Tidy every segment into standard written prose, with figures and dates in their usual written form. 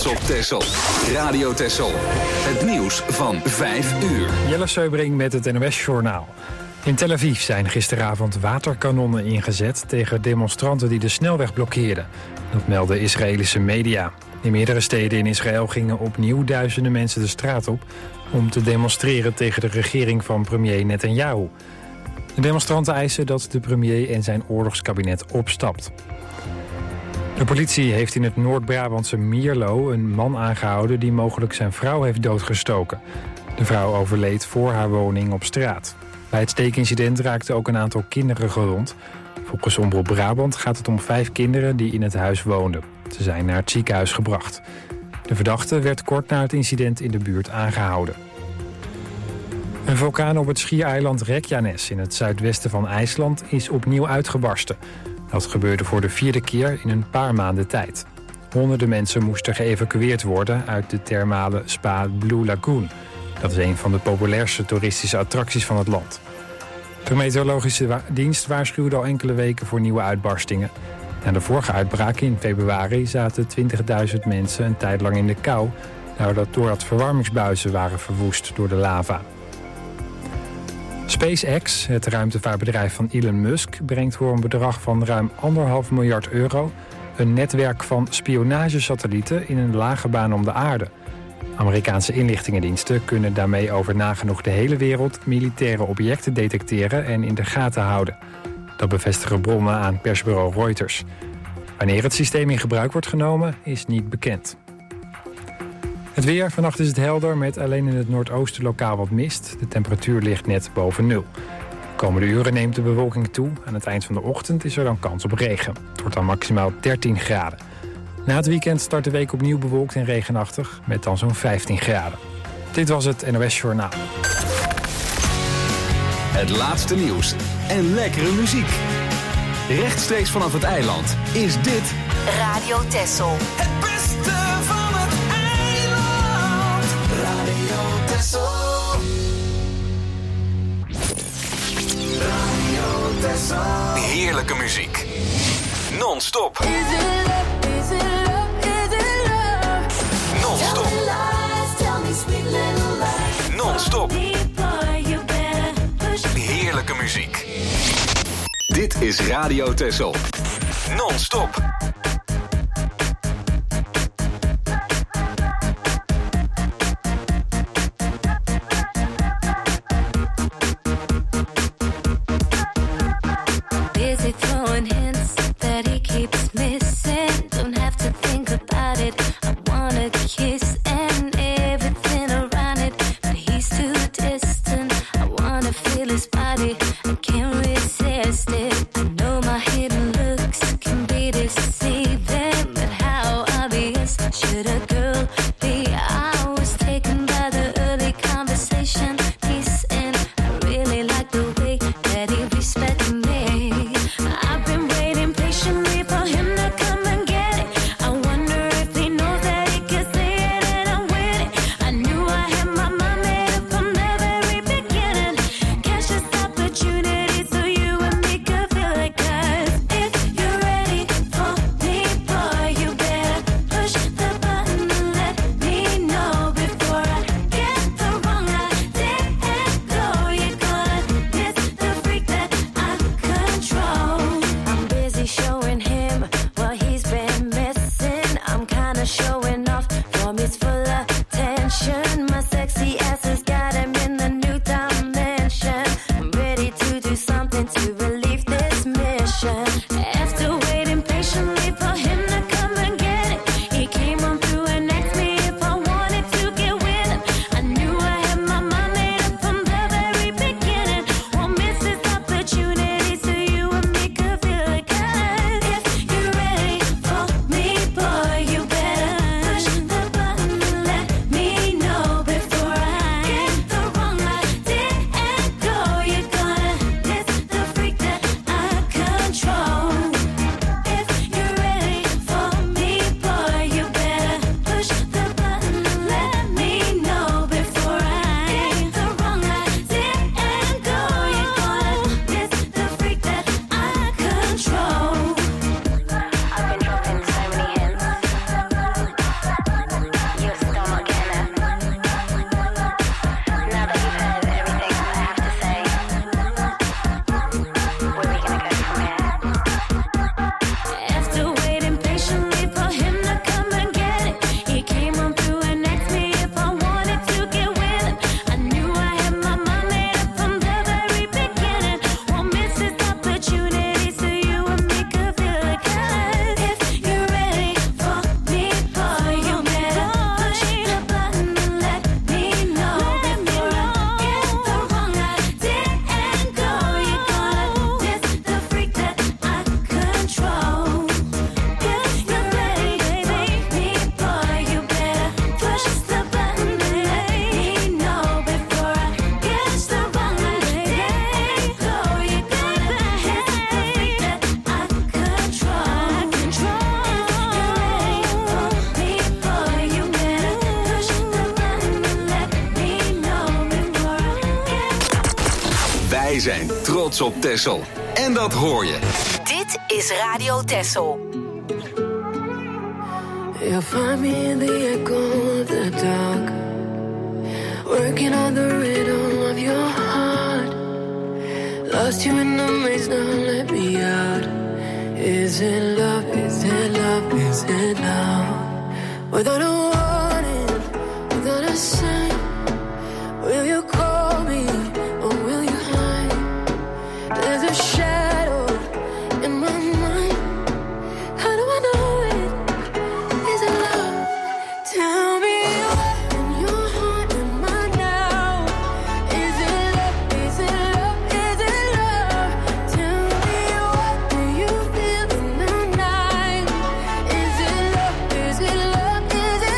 plaats op Texel. Radio Texel. Het nieuws van 5 uur. Jelle Seubring met het NOS-journaal. In Tel Aviv zijn gisteravond waterkanonnen ingezet tegen demonstranten die de snelweg blokkeerden. Dat melden Israëlische media. In meerdere steden in Israël gingen opnieuw duizenden mensen de straat op om te demonstreren tegen de regering van premier Netanyahu. De demonstranten eisen dat de premier en zijn oorlogskabinet opstapt. De politie heeft in het Noord-Brabantse Mierlo een man aangehouden die mogelijk zijn vrouw heeft doodgestoken. De vrouw overleed voor haar woning op straat. Bij het steekincident raakten ook een aantal kinderen gewond. Volgens Omroep Brabant gaat het om 5 kinderen die in het huis woonden. Ze zijn naar het ziekenhuis gebracht. De verdachte werd kort na het incident in de buurt aangehouden. Een vulkaan op het schiereiland Reykjanes in het zuidwesten van IJsland is opnieuw uitgebarsten. Dat gebeurde voor de 4e keer in een paar maanden tijd. Honderden mensen moesten geëvacueerd worden uit de thermale spa Blue Lagoon. Dat is een van de populairste toeristische attracties van het land. De meteorologische dienst waarschuwde al enkele weken voor nieuwe uitbarstingen. Na de vorige uitbraak in februari zaten 20.000 mensen een tijd lang in de kou, doordat verwarmingsbuizen waren verwoest door de lava. SpaceX, het ruimtevaartbedrijf van Elon Musk, brengt voor een bedrag van ruim €1,5 miljard een netwerk van spionagesatellieten in een lage baan om de aarde. Amerikaanse inlichtingendiensten kunnen daarmee over nagenoeg de hele wereld militaire objecten detecteren en in de gaten houden. Dat bevestigen bronnen aan persbureau Reuters. Wanneer het systeem in gebruik wordt genomen, is niet bekend. Het weer, vannacht is het helder met alleen in het noordoosten lokaal wat mist. De temperatuur ligt net boven 0. De komende uren neemt de bewolking toe. Aan het eind van de ochtend is er dan kans op regen. Het wordt dan maximaal 13 graden. Na het weekend start de week opnieuw bewolkt en regenachtig met dan zo'n 15 graden. Dit was het NOS Journaal. Het laatste nieuws en lekkere muziek. Rechtstreeks vanaf het eiland is dit Radio Texel. Het beste van het eiland. Radio Texel. Radio Texel. heerlijke muziek. Non-stop. Non-stop. Non-stop. Heerlijke muziek. Dit is Radio Texel. Non-stop. Busy throwing hints that he keeps missing. Don't have to think about it. I wanna kiss and everything around it, but he's too distant. I wanna feel his body. I can't resist it. I know my hidden looks can be deceiving, but how obvious should a girl be? I was taken by the early conversation he's in. I really like the way that he respects me. I've been waiting patiently for him to come and get it. I wonder if he knows that he can say it and I'm with it. I knew I had my mind made up from the very beginning. Catch this opportunity so you and me could feel it. 'Cause if you're ready for me, boy, you better push the button and let me know before I get the wrong idea and go. You're gonna miss the freak that I control. I'm busy showing him what he's been missing. I'm kinda showing off from his full attention. My sexy ass has got him in the new dimension. I'm ready to do something to relieve this mission. After waiting patiently for him to come and get it, he came on through and asked me if I wanted to get with him. I knew I had my mind made up from the very beginning. Won't miss this opportunity so you and me could feel it. 'Cause if you're ready for me, boy, you better push the button and let me know before I get the wrong idea and go. You're gonna miss the freak that I control. zijn trots op Texel. En dat hoor je. Dit is Radio Texel. You'll find me in the echo of the dark, working on the rhythm of your heart. Lost you in the maze, now let me out. Is it love, is it love, is it love? Without a warning, without a sign, will you call me or will you hide? There's a shadow in my mind. How do I know it? Is it love? Tell me what in your heart am I now? Is it love? Is it love? Is it love? Tell me what do you feel in the night? Is it love? Is it love? Is it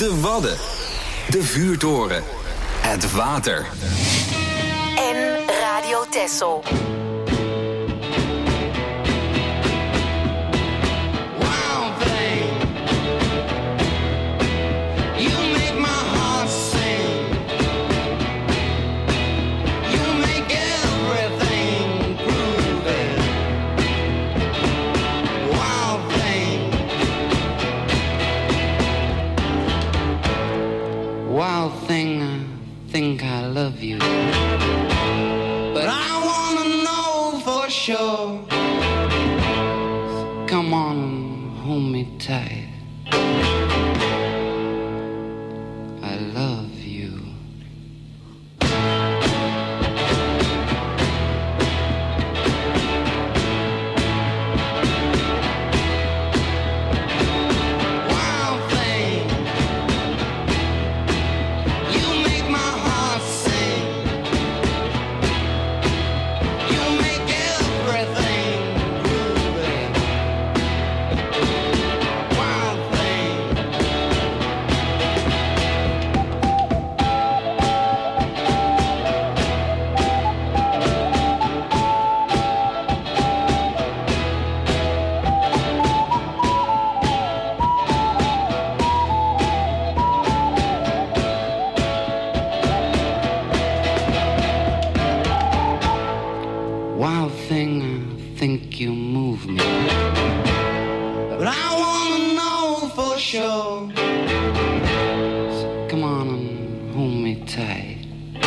De Wadden. De vuurtoren. Het water. En Radio Texel. Wild thing, I think I love you, but I wanna know for sure. Come on and hold me tight. I love you. Wild thing, I think you move me, but I wanna know for sure. So come on and hold me tight.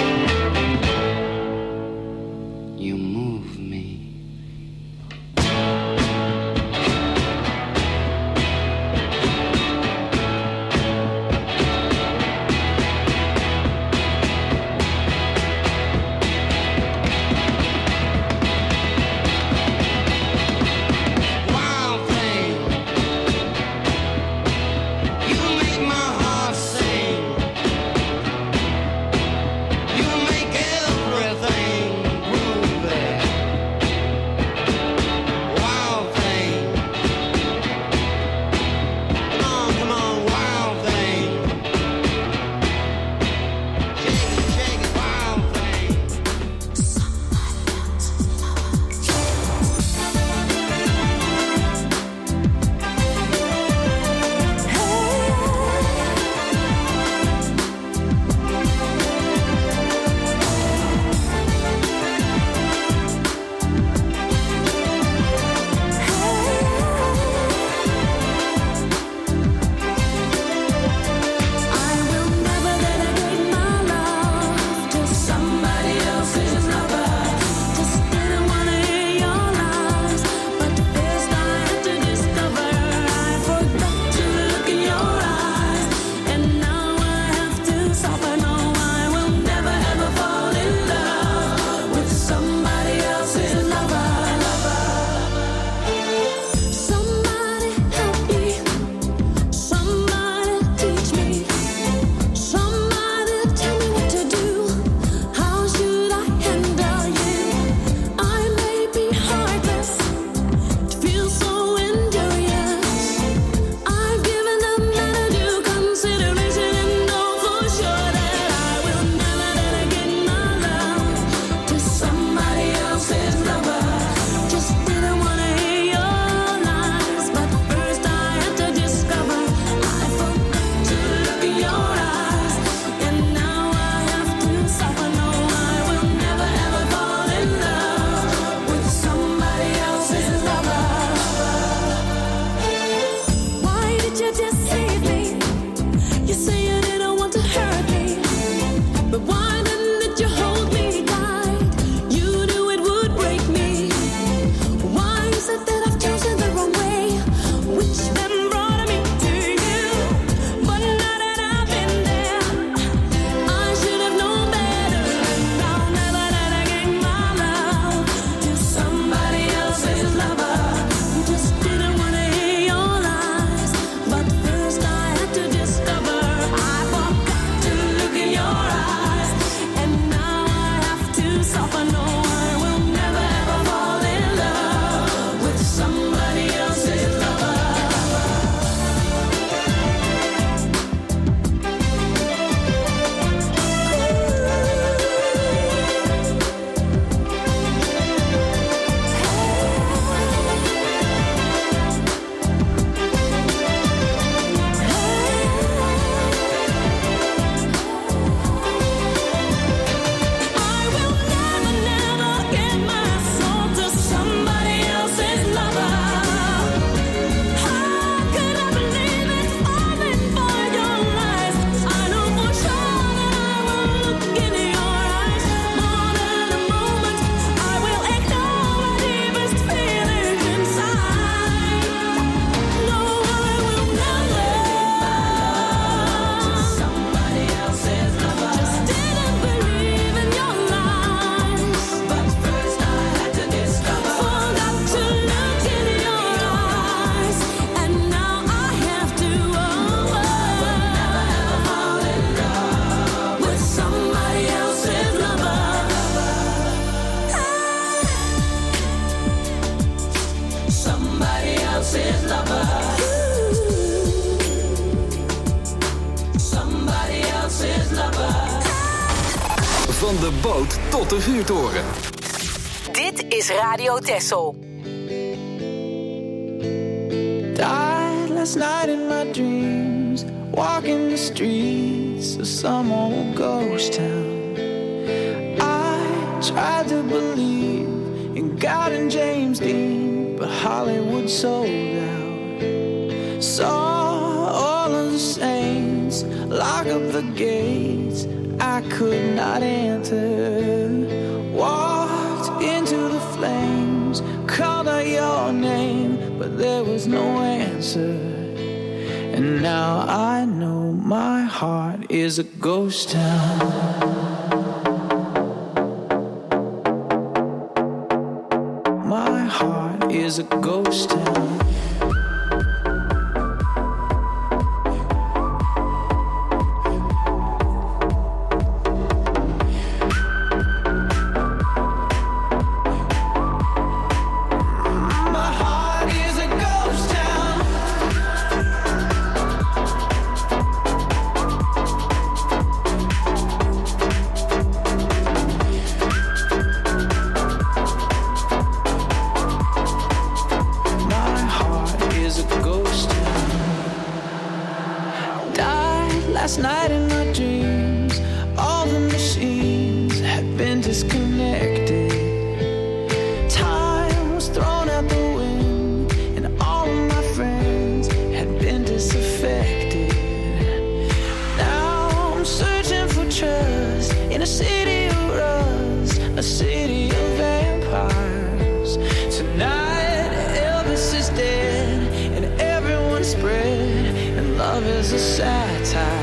You move me. else's lover. Somebody else's lover. Van de boot tot de vuurtoren. Dit is Radio Texel. Died last night in my dreams, walking the streets of some old ghost town. I tried to believe in God and James Dean, but Hollywood sold out. Saw all of the saints lock up the gates I could not enter. Walked into the flames, called out your name, but there was no answer. And now I know my heart is a ghost town. My heart is a ghost town. Last night in my dreams, all the machines had been disconnected. Time was thrown out the wind, and all of my friends had been disaffected. Now I'm searching for trust in a city of rust, a city of vampires. Tonight Elvis is dead, and everyone's spread, and love is a satire.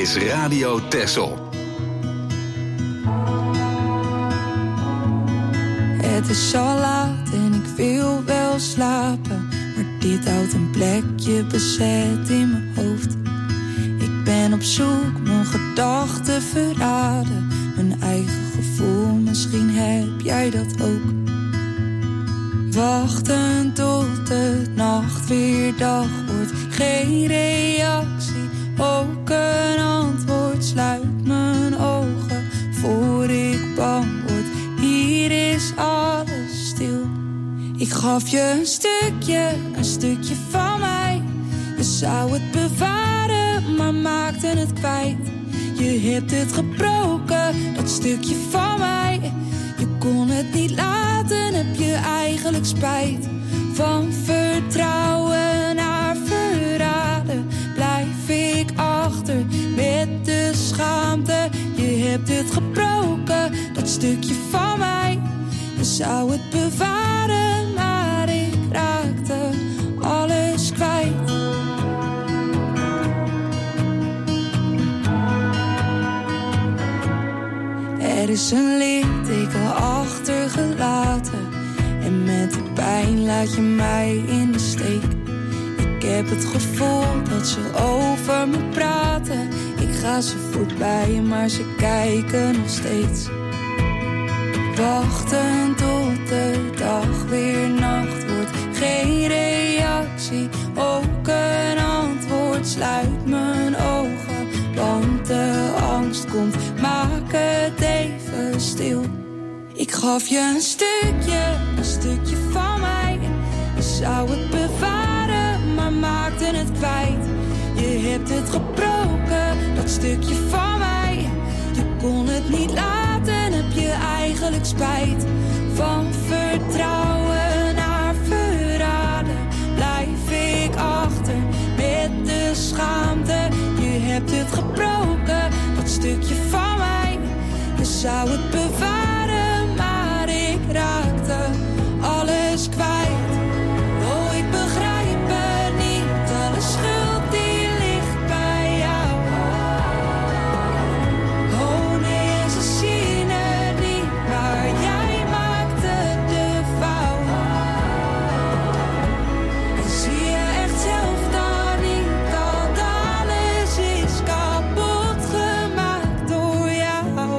is Radio Texel. Het is al laat en ik wil wel slapen, maar dit houdt een plekje bezet in mijn hoofd. Ik ben op zoek, mijn gedachten verraden, mijn eigen gevoel, misschien heb jij dat ook. Wachten tot de nacht weer dag wordt, geen reactie, ook een antwoord. Sluit mijn ogen voor ik bang word, hier is alles stil. Ik gaf je een stukje van mij. Je zou het bewaren, maar maakte het kwijt. Je hebt het gebroken, dat stukje van mij. Je kon het niet laten, heb je eigenlijk spijt. Van vertrouwen naar verraden blijf ik achter met de schaamte. Je hebt het gebroken, dat stukje van mij. Je zou het bewaren, maar ik raakte alles kwijt. Er is een litteken achtergelaten en met de pijn laat je mij in de steek. Ik heb het gevoel dat ze over me praten. Ik ga ze voorbij, maar ze kijken nog steeds. Wachten tot de dag weer nacht wordt, geen reactie, ook een antwoord. Sluit mijn ogen, want de angst komt, maak het even stil. Ik gaf je een stukje van mij. Je zou het bewaren, maar maakte het kwijt. Je hebt het gebroken, dat stukje van mij. Je kon het niet laten, heb je eigenlijk spijt. Van vertrouwen naar verraden blijf ik achter met de schaamte. Je hebt het gebroken, dat stukje van mij. Je zou het bewaren, maar ik raakte alles kwijt. Oh, ik begrijp het niet, alle schuld die ligt bij jou. Oh nee, ze zien het niet, maar jij maakte de fout. En zie je echt zelf dan niet dat alles is kapot gemaakt door jou.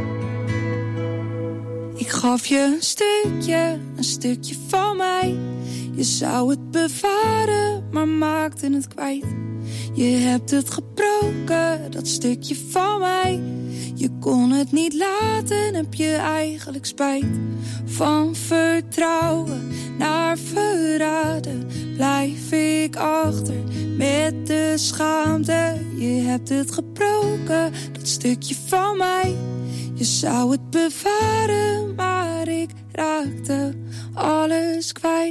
Ik gaf je een stukje van mij. Je zou het bewaren, maar maakte het kwijt. Je hebt het gebroken, dat stukje van mij. Je kon het niet laten, heb je eigenlijk spijt. Van vertrouwen naar verraden blijf ik achter met de schaamte. Je hebt het gebroken, dat stukje van mij. Je zou het bewaren, maar ik raakte alles kwijt.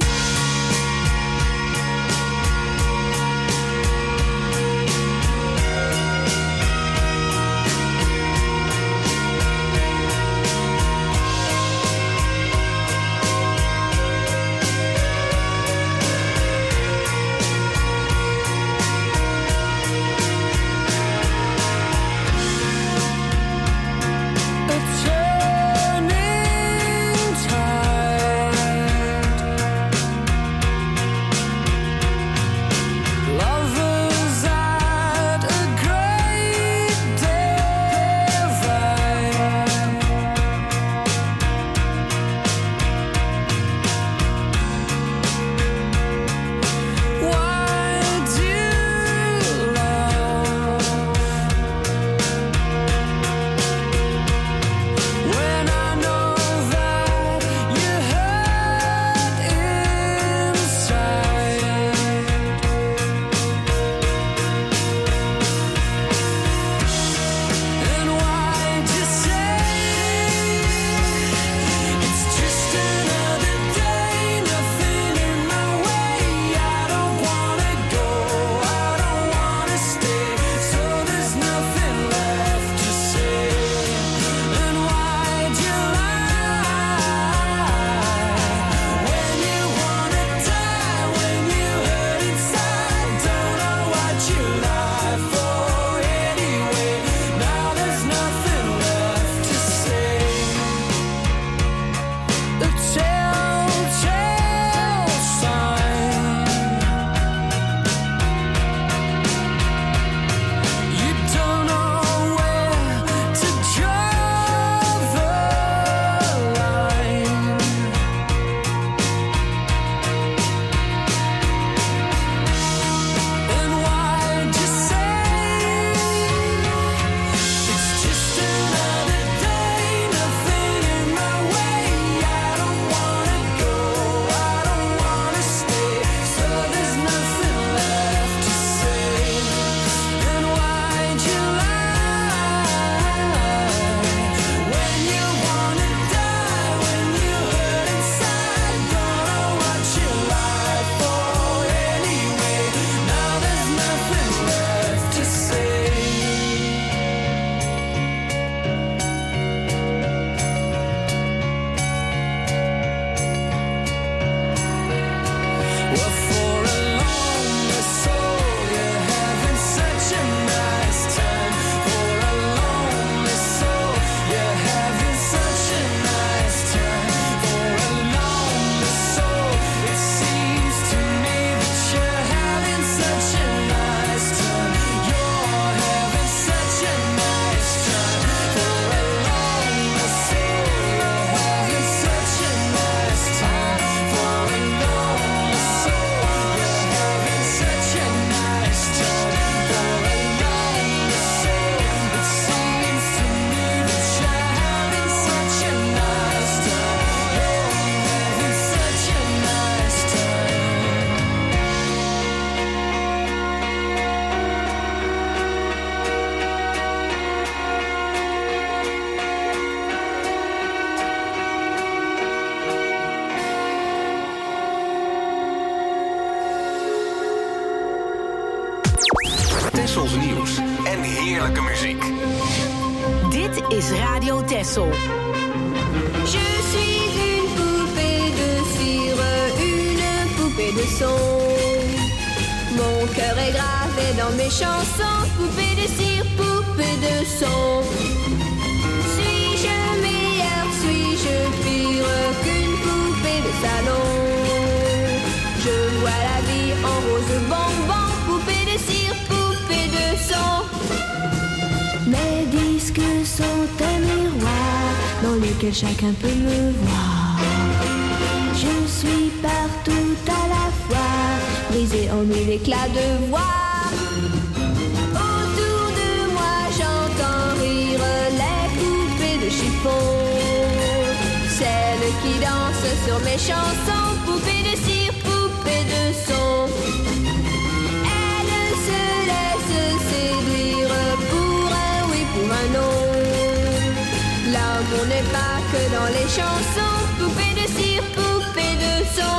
A turning Tessels nieuws en heerlijke muziek. Dit is Radio Tessel. Je suis une poupée de cire, une poupée de son. Mon cœur est gravé dans mes chansons, poupée de cire, poupée de son. Suis-je meilleure, suis-je pire qu'une poupée de salon? Je vois la vie en rose bonbon, poupée de cire, poupée de son. Mes disques sont un miroir dans lequel chacun peut me voir. Je suis partout à la fois, brisée en mille éclats de voix. Autour de moi j'entends rire les poupées de chiffon, celles qui dansent sur mes chansons, poupées de cire, poupées de son. Elles se laissent séduire pour un oui, pour un non. L'amour n'est pas que dans les chansons, poupées de cire, poupées de son.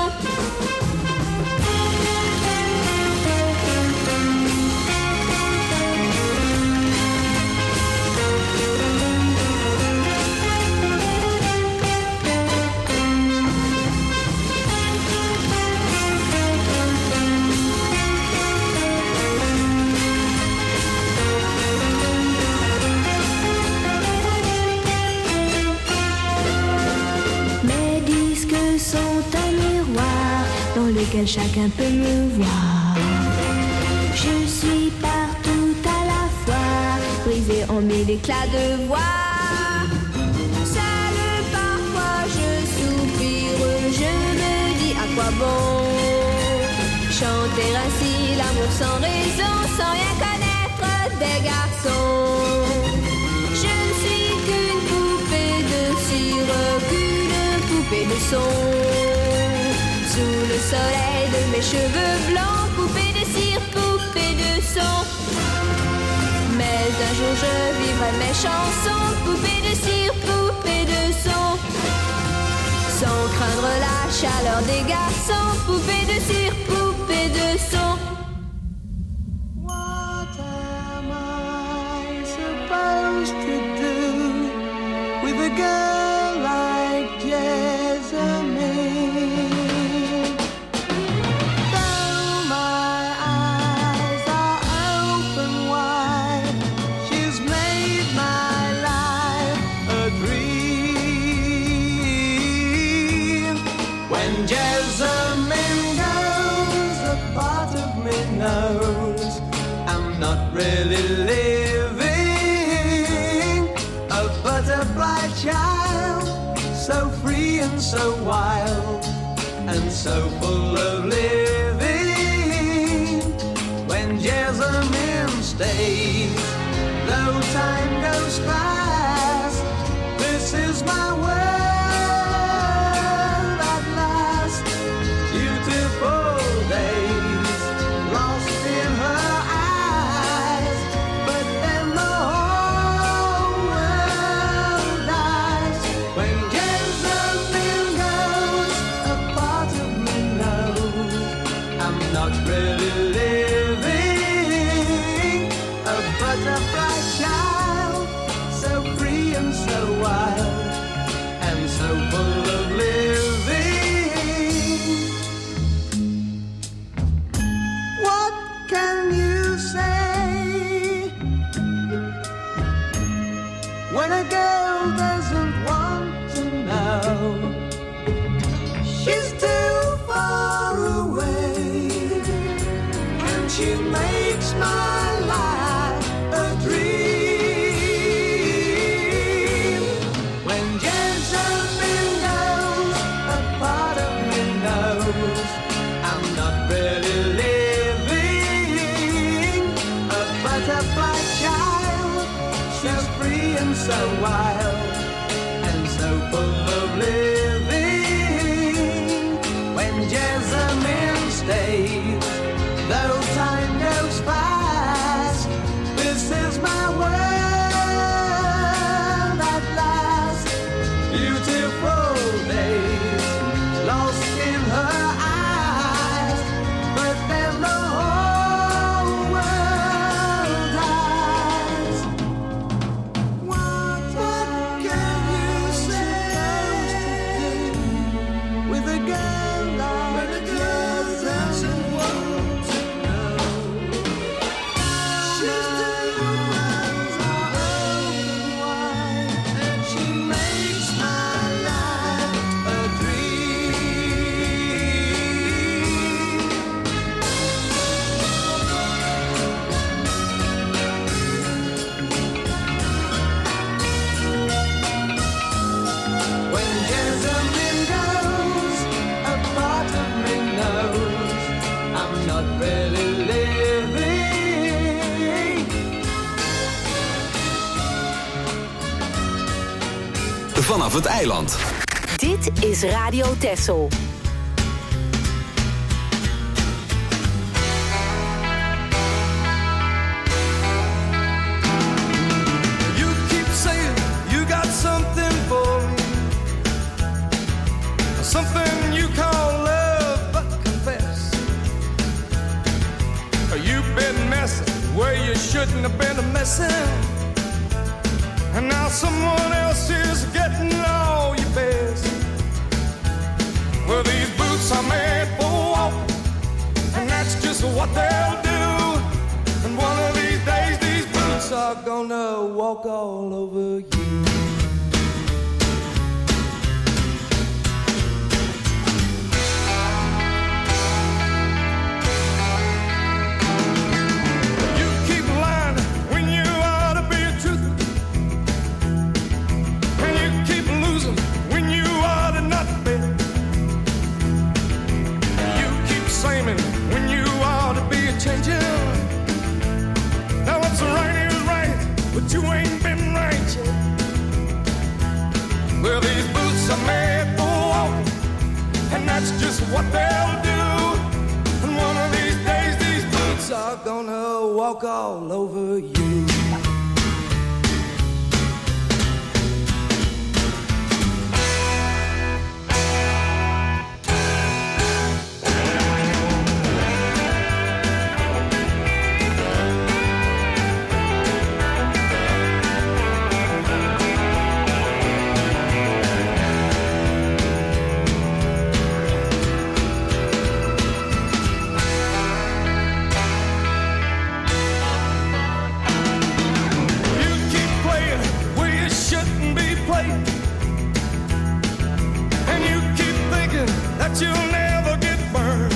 Dans lequel chacun peut me voir. Je suis partout à la fois, brisée en mille éclats de voix. Seule parfois je soupire, je me dis à quoi bon chanter ainsi l'amour sans raison, sans rien connaître des garçons. Je ne suis qu'une poupée de cire, qu'une poupée de son. Sous le soleil de mes cheveux blancs, poupée de cire, poupée de son. Mais un jour je vivrai mes chansons, poupée de cire, poupée de son. Sans craindre la chaleur des garçons, poupée de cire, poupée de son. What am I supposed to do with a girl like Jessamine? I'm not really living, a butterfly child, so free and so wild, and so full of living. When Jessamine stays, though time goes fast, this is my world at last. Beautiful days lost in her eyes, but then the whole world dies. When Jessamine goes, a part of me knows I'm not really living, a butterfly child, so free and so wild, and so full of living. What can you say when a girl doesn't want to know? She's too far away, and she makes my life a dream. When Jessamine goes, a part of me knows I'm not really living, a butterfly child, she's free and so wild, and so full of living. When Jessamine stays, though time goes fast, this is my world at last. Beautiful days lost in her eyes, but then the whole world vanaf het eiland. Dit is Radio Texel. You keep saying you got something for me, something you call love, but confess you've been messing where you shouldn't have been messing, and now someone else is getting all your best. Well, these boots are made for walking, and that's just what they'll do. And one of these days, these boots are gonna walk all over you. When you ought to be changing. Now what's right is right, but you ain't been right yet. Well, these boots are made for walking, and that's just what they'll do. And one of these days, these boots are gonna walk all over you. You'll never get burned.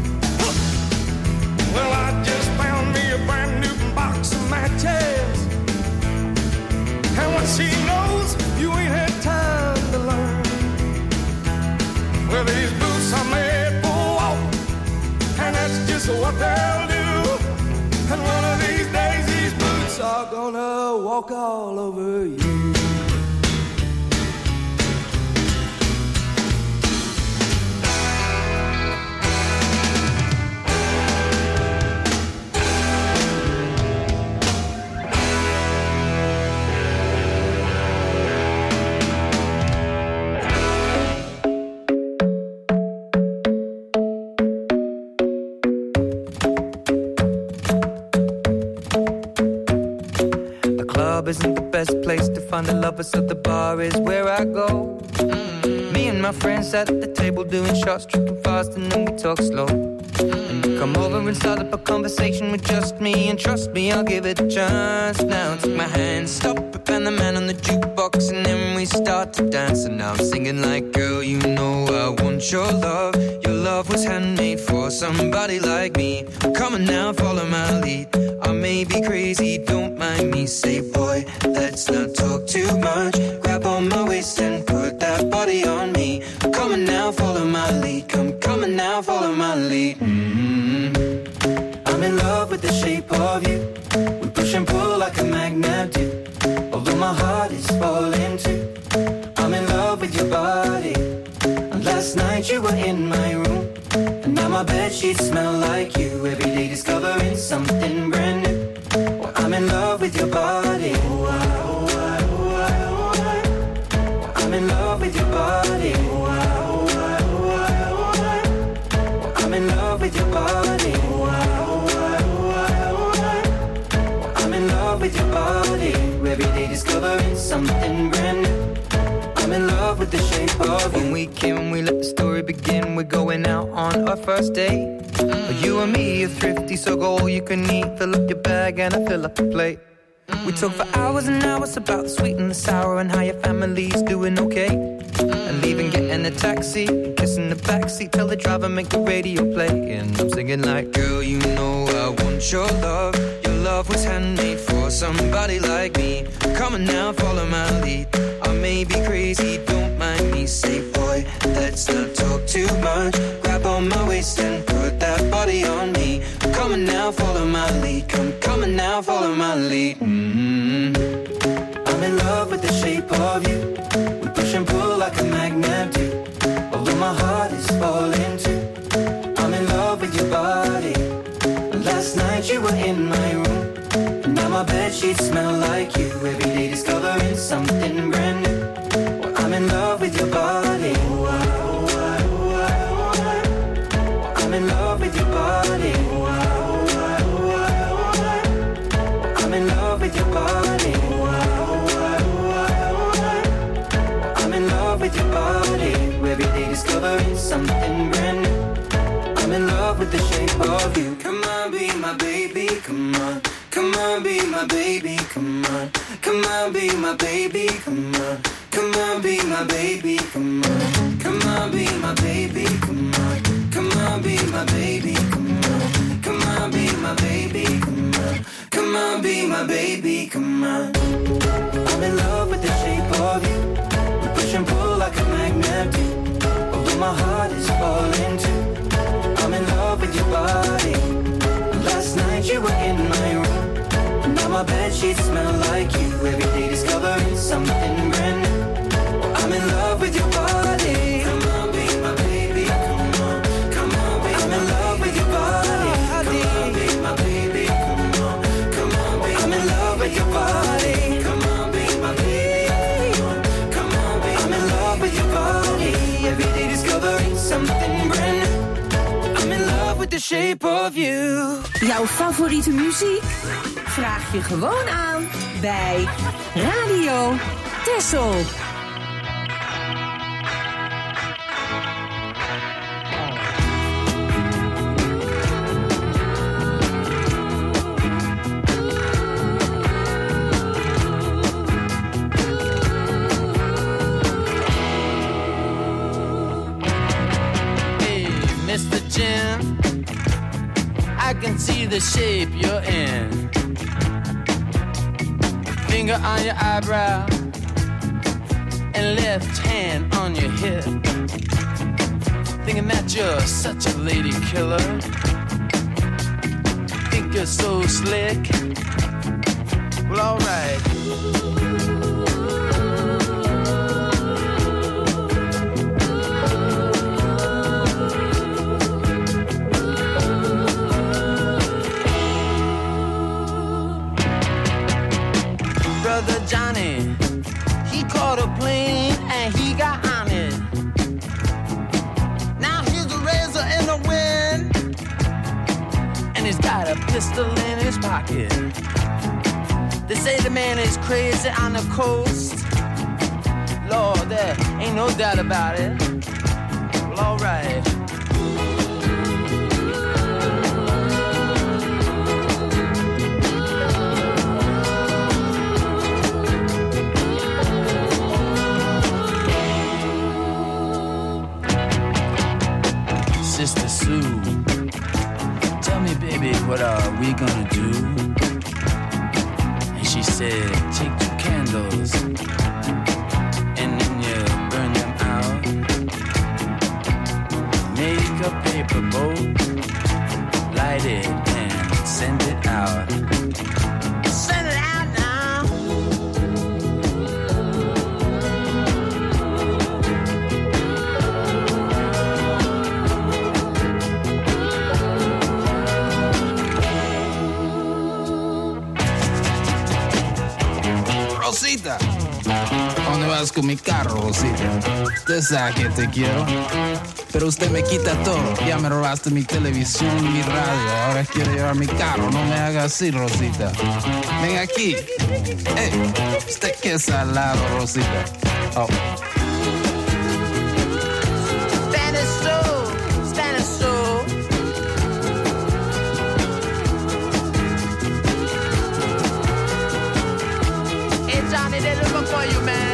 Well, I just found me a brand new box of matches, and what she knows, you ain't had time to learn. Well, these boots are made for walking, and that's just what they'll do. And one of these days, these boots are gonna walk all over you. Isn't the best place to find the lovers, so the bar is where I go. Me and my friends at the table doing shots, tripping fast, and then we talk slow. And you come over and start up a conversation with just me, and trust me, I'll give it a chance. Now take my hand, stop it, and the man on the jukebox, and then we start to dance. And now I'm singing like, girl, you know I want your love. Your love was handmade for somebody like me. Come on now, follow my lead. I may be crazy, don't mind me. Say, boy, let's not talk too much. Grab on my waist and put that body on me. Come on now, follow my lead. Come on now, follow my lead. I'm in love with the shape of you. We push and pull like a magnet do. Although my heart is falling too. I'm in love with your body. And last night you were in my room, and now my bedsheets smell like you. Every day discovering something brand new. Well, I'm in love with your body. I'm in love with your body. I'm in love with your body. I'm in love with your body. Every day discovering something brand new. I'm in love with the shape of you. When we came, we let the story begin. We're going out on our first date. You and me are thrifty, so go all you can eat. Fill up your bag and I fill up the plate. We talk for hours and hours about the sweet and the sour, and how your family's doing okay. And leaving, getting a taxi, kissing the backseat, tell the driver make the radio play. And I'm singing like, girl, you know I want your love. Your love was handmade for somebody like me. Come on now, follow my lead. I may be crazy, don't mind me. Say, boy, let's not talk too much. Grab on my waist and put that body on me. Come on now, follow my lead. Come on now, follow my lead. I'm in love with the shape of you. We push magnet too. Although my heart is falling too. I'm in love with your body. Last night you were in my room, and now my bedsheets smell like you. Every day discovering something brand new. Well, I'm in love with your body. I'm in love with your body. I'm in love with your body. I'm in love with your body. Every day discovering something brand new. I'm in love with the shape of you. Come on, be my baby, come on. Come on, be my baby, come on. Come on, be my baby, come on. Come on, be my baby, come on. Come on, be my baby, come on. Come on, be my baby, come on. Come on, be my baby, come on. Come on, be my baby, come on. I'm in love with the shape of you. We push and pull like a magnet do. Although my heart is falling too. I'm in love with your body. Last night you were in my room. Now my bedsheets smell like you. Every day discovering something brand new. I'm in love with your body. Come on, be my baby. Come on, come on, be I'm in love with your body. Come on, be my baby. Come on, come on, be I'm in love with your body. Come on, be my baby. Come on, come on, be I'm in love with your body. Every day discovering something brand new. I'm in love with the shape of you. Jouw favoriete muziek? Vraag je gewoon aan bij Radio Texel. Mr. Jim, I can see the shape you're in. Finger on your eyebrow and left hand on your hip. Thinking that you're such a lady killer. Think you're so slick. Well, alright. Brother Johnny, he caught a plane and he got on it. Now he's a razor in the wind, and he's got a pistol in his pocket. They say the man is crazy on the coast. Lord, there ain't no doubt about it. Well, alright. Sister Sue, tell me, baby, what are we gonna do? And she said, take 2 candles and then you burn them out. Make a paper boat, light it and send it out. Send it out now. Rosita, ¿a dónde vas con mi carro, Rosita? Usted sabe que te quiero, pero usted me quita todo. Ya me robaste mi televisión, mi radio, ahora quiero llevar mi carro. No me haga así, Rosita. Ven aquí. Hey, usted que es salado, Rosita. Oh. Spanish soul, Spanish soul. Hey, Johnny, they're looking for you, man.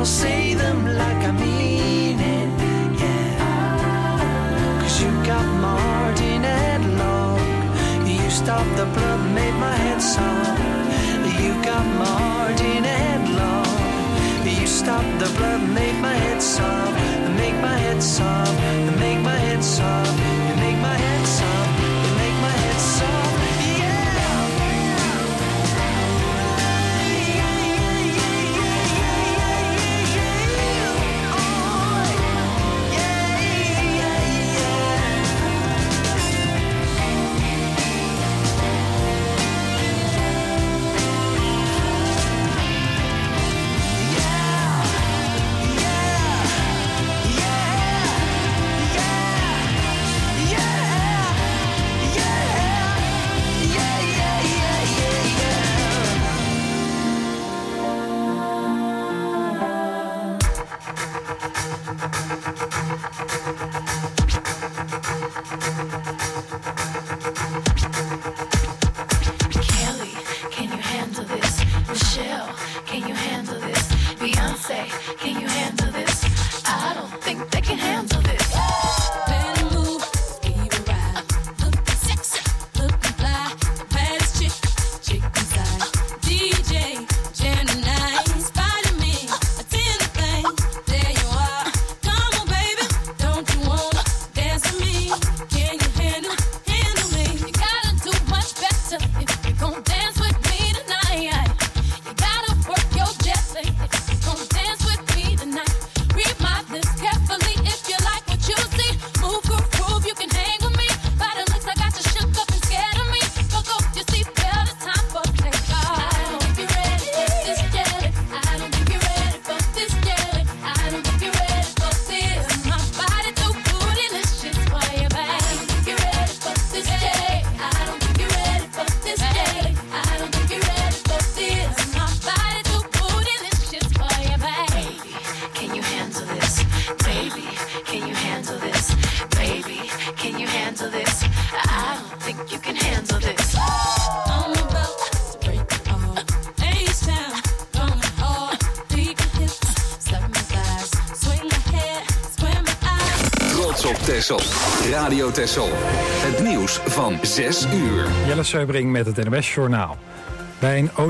I'll say them like I mean it, yeah. 'Cause you got my heart in headlock. You stopped the blood, made my head soft. You got my heart in headlock. You stopped the blood, made my head soft. Make my head soft, make my head soft. You make my head soft, you make my head soft. Radio Texel. Het nieuws van 6 uur. Jelle Seubring met het NOS Journaal. Bij een